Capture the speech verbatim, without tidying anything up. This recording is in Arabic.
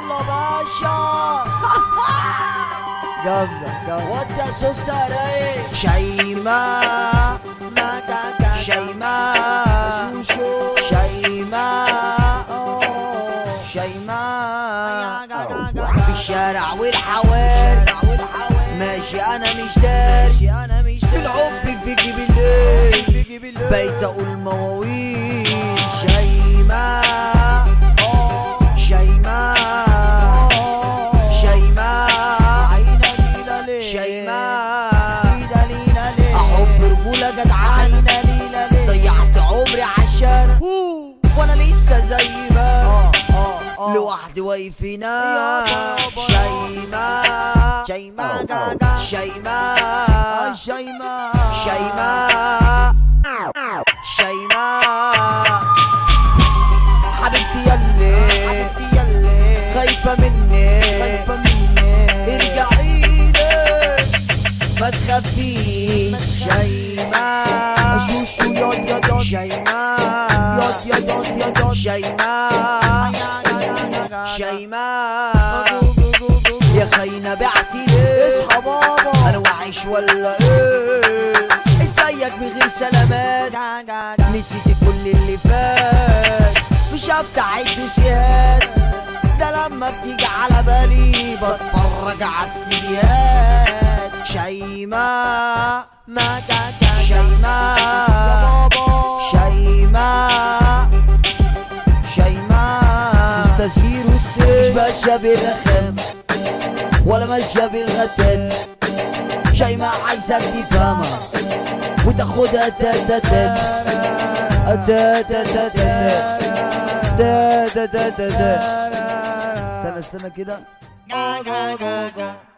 يلا باشا. جامدة جامدة. وانت سوسته رايق. شيماء ما كاكا شيماء شوشو شيماء شيماء في الشارع والحواري ماشي انا مش داري انا مش داري بالحب فيكي بالليل بقيت اقول مواويل. شيماء شيماء شيماء عينا ليلة ليه شيماء سيدة ليلة ليه احب رجولة جدعان عينا ليلة ليه ضيعت عمري عشان وانا لسه زي ما لوحدي واقف هناك. شيماء شيماء جاجا شيماء شيماء شيماء شيماء حبيبتي يلي حبيبتي يلي خايفة مني خايفة مني ارجعيلي ما تخافيش. شيماء شوشو ياض ياض شيماء ياض ياض ياض ياض شيماء شيماء يا خاينة بعتي ليه اصحى بابا انا وعايش ولا ايه ازيك من غير سلامات نسيت كل اللي فات مش هفتح الدوسيات ده لما بتيجي على بالي بتفرج على السيديات. شيماء ما كاكا شيماء يا بابا شيماء شيماء تستثير مش ماشية بالرخام ولا ماشية بالغتات. شيماء عايزك تفهمها وتاخدها تاتاتات تاتاتات تاتاتات. استنى استنى كده.